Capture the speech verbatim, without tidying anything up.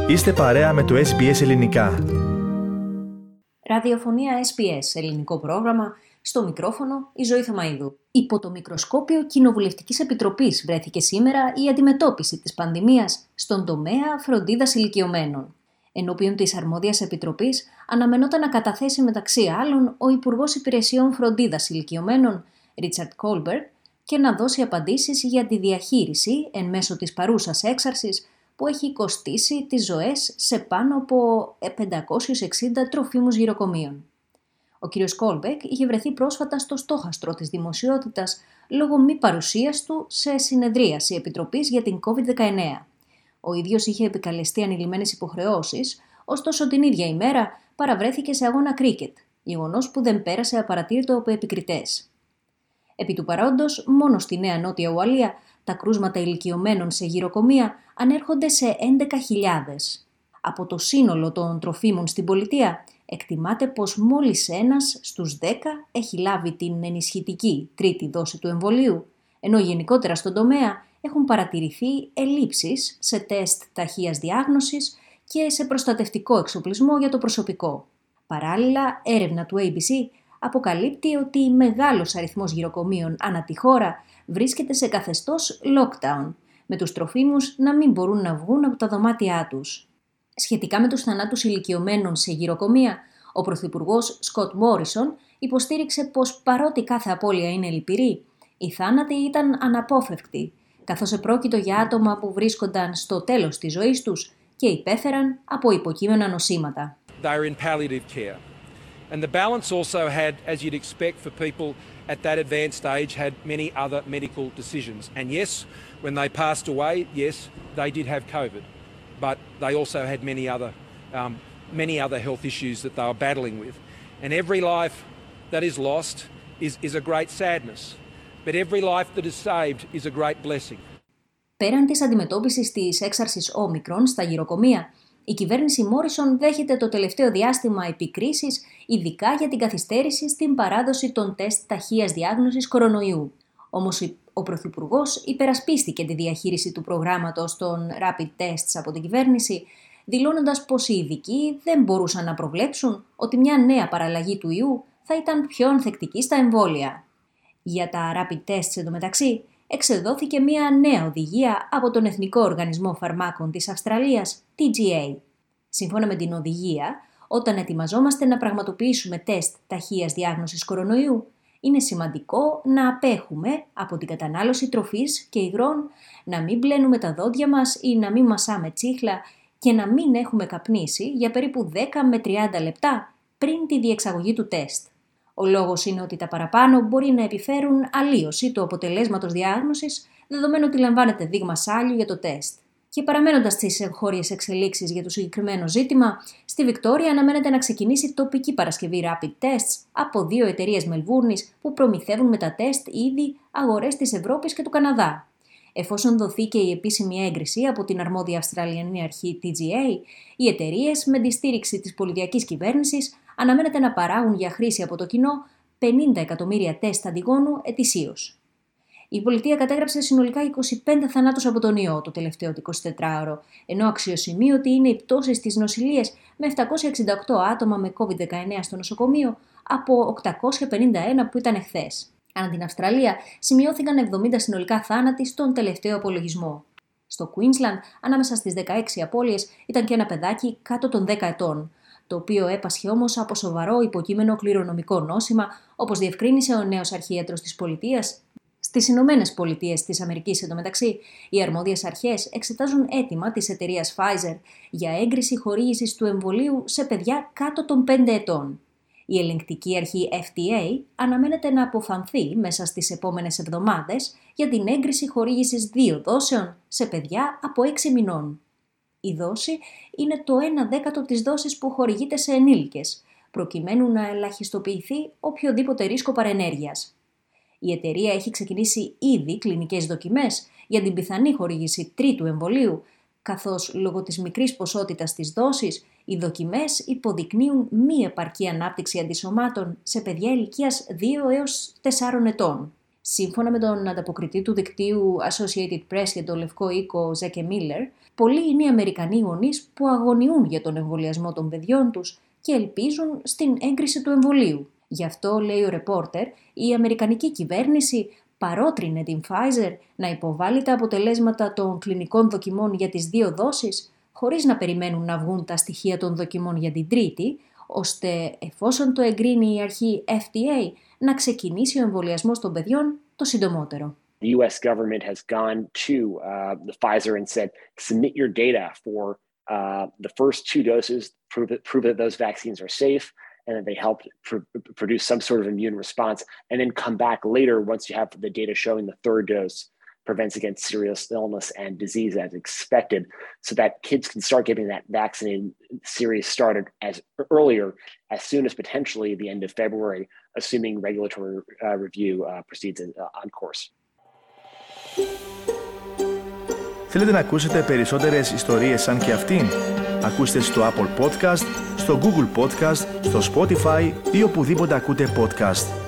Είστε παρέα με το ες μπι ες Ελληνικά. Ραδιοφωνία ες μπι ες, ελληνικό πρόγραμμα, στο μικρόφωνο η Ζωή Θωμαΐδου. Υπό το μικροσκόπιο Κοινοβουλευτικής Επιτροπής βρέθηκε σήμερα η αντιμετώπιση της πανδημίας στον τομέα φροντίδας ηλικιωμένων. Ενώπιον της αρμόδιας επιτροπής αναμενόταν να καταθέσει μεταξύ άλλων ο Υπουργός Υπηρεσιών Φροντίδας Ηλικιωμένων, Ρίτσαρντ Κόλμπεργκ, και να δώσει απαντήσεις για τη διαχείριση εν μέσω της παρούσας έξαρσης που έχει κοστίσει τις ζωές σε πάνω από πεντακόσιους εξήντα τροφίμους γυροκομείων. Ο κ. Κόλμπεργκ είχε βρεθεί πρόσφατα στο στόχαστρο της δημοσιότητας λόγω μη παρουσίας του σε συνεδρίαση επιτροπής για την κόβιντ δεκαεννέα. Ο ίδιος είχε επικαλεστεί ανηλυμένες υποχρεώσεις, ωστόσο την ίδια ημέρα παραβρέθηκε σε αγώνα κρίκετ, γεγονός που δεν πέρασε απαρατήρητο από επικριτές. Επί του παρόντος, μόνο στη Νέα Νότια Ουαλία τα κρούσματα ηλικιωμένων σε γυροκομεία ανέρχονται σε έντεκα χιλιάδες. Από το σύνολο των τροφίμων στην πολιτεία, εκτιμάται πως μόλις ένας στους δέκα έχει λάβει την ενισχυτική τρίτη δόση του εμβολίου, ενώ γενικότερα στον τομέα έχουν παρατηρηθεί ελλείψεις σε τεστ ταχείας διάγνωσης και σε προστατευτικό εξοπλισμό για το προσωπικό. Παράλληλα, έρευνα του έι μπι σι αποκαλύπτει ότι μεγάλος αριθμός γυροκομείων ανά τη χώρα βρίσκεται σε καθεστώς lockdown, με τους τροφίμους να μην μπορούν να βγουν από τα δωμάτια τους. Σχετικά με τους θανάτους ηλικιωμένων σε γυροκομεία, ο Πρωθυπουργός Σκοτ Μόρισον υποστήριξε πως παρότι κάθε απώλεια είναι λυπηρή, οι θάνατοι ήταν αναπόφευκτοι, καθώς επρόκειτο για άτομα που βρίσκονταν στο τέλος της ζωής τους και υπέφεραν από υποκείμενα νοσήματα. And the balance also had, as you'd expect for people at that advanced age, had many other medical decisions. And yes, when they passed away, yes, they did have COVID. But they also had many other, um, many other health issues that they were battling with. And every life that is lost is, is a great sadness. But every life that is saved is a great blessing. Πέραν της αντιμετώπισης της έξαρσης όμικρον στα γυροκομεία, η κυβέρνηση Μόρισον δέχεται το τελευταίο διάστημα επικρίσεις, ειδικά για την καθυστέρηση στην παράδοση των τεστ ταχείας διάγνωσης κορονοϊού. Όμως ο Πρωθυπουργός υπερασπίστηκε τη διαχείριση του προγράμματος των rapid tests από την κυβέρνηση, δηλώνοντας πως οι ειδικοί δεν μπορούσαν να προβλέψουν ότι μια νέα παραλλαγή του ιού θα ήταν πιο ανθεκτική στα εμβόλια. Για τα rapid tests εντωμεταξύ, εξεδόθηκε μια νέα οδηγία από τον Εθνικό Οργανισμό Φαρμάκων της Αυστραλίας, τι τζι έι. Σύμφωνα με την οδηγία, όταν ετοιμαζόμαστε να πραγματοποιήσουμε τεστ ταχείας διάγνωσης κορονοϊού, είναι σημαντικό να απέχουμε από την κατανάλωση τροφής και υγρών, να μην μπλένουμε τα δόντια μας ή να μην μασάμε τσίχλα και να μην έχουμε καπνίσει για περίπου δέκα με τριάντα λεπτά πριν τη διεξαγωγή του τεστ. Ο λόγος είναι ότι τα παραπάνω μπορεί να επιφέρουν αλλίωση του αποτελέσματος διάγνωσης, δεδομένου ότι λαμβάνεται δείγμα σάλιου για το τεστ. Και παραμένοντας στις εγχώριες εξελίξεις για το συγκεκριμένο ζήτημα, στη Βικτόρια αναμένεται να ξεκινήσει τοπική παρασκευή rapid tests από δύο εταιρείες Μελβούρνης που προμηθεύουν με τα τεστ ήδη αγορές της Ευρώπης και του Καναδά. Εφόσον δοθεί και η επίσημη έγκριση από την αρμόδια Αυστραλιανή αρχή τι τζι έι, οι εταιρείες με τη στήριξη της πολιτιακής κυβέρνησης αναμένεται να παράγουν για χρήση από το κοινό πενήντα εκατομμύρια τεστ αντιγόνου ετησίως. Η πολιτεία κατέγραψε συνολικά είκοσι πέντε θανάτους από τον ιό το τελευταίο εικοσιτετράωρο, ενώ αξιοσημείωτη είναι η πτώση στις νοσηλίες με επτακόσια εξήντα οκτώ άτομα με κόβιντ δεκαεννέα στο νοσοκομείο από οκτακόσια πενήντα ένα που ήταν εχθές. Ανά την Αυστραλία σημειώθηκαν εβδομήντα συνολικά θάνατοι στον τελευταίο απολογισμό. Στο Queensland, ανάμεσα στις δεκαέξι απώλειες ήταν και ένα παιδάκι κάτω των δέκα ετών, το οποίο έπασχε όμως από σοβαρό υποκείμενο κληρονομικό νόσημα, όπως διευκρίνησε ο νέος αρχίατρος της πολιτείας. Στις Ηνωμένες Πολιτείες της Αμερικής, εντωμεταξύ, οι αρμόδιες αρχές εξετάζουν αίτημα της εταιρείας Pfizer για έγκριση χορήγησης του εμβολίου σε παιδιά κάτω των πέντε ετών. Η ελεγκτική αρχή εφ ντι έι αναμένεται να αποφανθεί μέσα στις επόμενες εβδομάδες για την έγκριση χορήγησης δύο δόσεων σε παιδιά από έξι μηνών. Η δόση είναι το ένα δέκατο της δόσης που χορηγείται σε ενήλικες, προκειμένου να ελαχιστοποιηθεί οποιοδήποτε ρίσκο παρενέργειας. Η εταιρεία έχει ξεκινήσει ήδη κλινικές δοκιμές για την πιθανή χορήγηση τρίτου εμβολίου, καθώς λόγω της μικρής ποσότητας της δόσης, οι δοκιμές υποδεικνύουν μη επαρκή ανάπτυξη αντισωμάτων σε παιδιά ηλικίας δύο έως τεσσάρων ετών. Σύμφωνα με τον ανταποκριτή του δικτύου Associated Press για το Λευκό Οίκο, Ζέκε Μίλλερ, πολλοί είναι οι Αμερικανοί γονείς που αγωνιούν για τον εμβολιασμό των παιδιών τους και ελπίζουν στην έγκριση του εμβολίου. Γι' αυτό, λέει ο ρεπόρτερ, η Αμερικανική κυβέρνηση παρότρινε την Pfizer να υποβάλει τα αποτελέσματα των κλινικών δοκιμών για τις δύο δόσεις, χωρίς να περιμένουν να βγουν τα στοιχεία των δοκιμών για την τρίτη, ώστε εφόσον το εγκρίνει η αρχή Εφ Ντι Έι, να ξεκινήσει ο εμβολιασμός των παιδιών το συντομότερο. The U S government has gone to uh, the Pfizer and said, submit your data for uh, the first two doses, prove that, prove that those vaccines are safe, and that they help pr- produce some sort of immune response, and then come back later once you have the data showing the third dose prevents against serious illness and disease as expected, so that kids can start getting that vaccinated series started as earlier, as soon as potentially the end of February, assuming regulatory uh, review uh, proceeds in, uh, on course. Θέλετε να ακούσετε περισσότερες ιστορίες σαν και αυτήν? Ακούστε στο Apple Podcast, στο Google Podcast, στο Spotify ή οπουδήποτε ακούτε podcast.